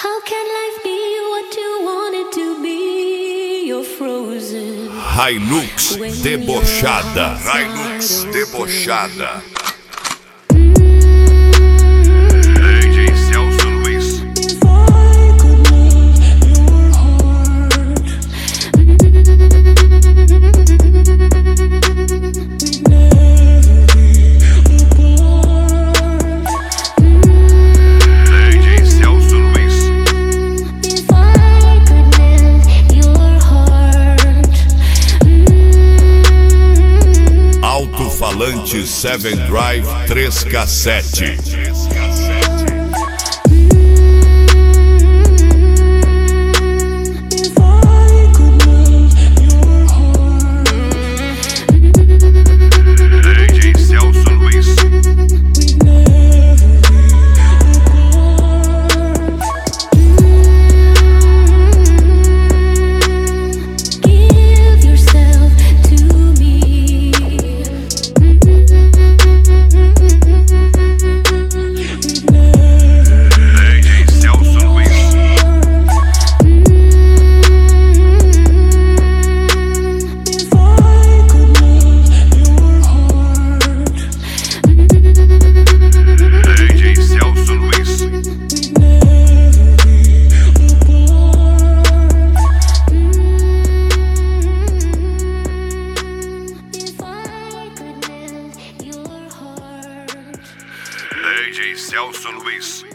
How can life be what you want it to be? You're frozen. Hilux debochada. Hilux debochada. DJ Celso Luiz. Alto-falante 7 Drive 3 cassete. DJ Celso Luiz.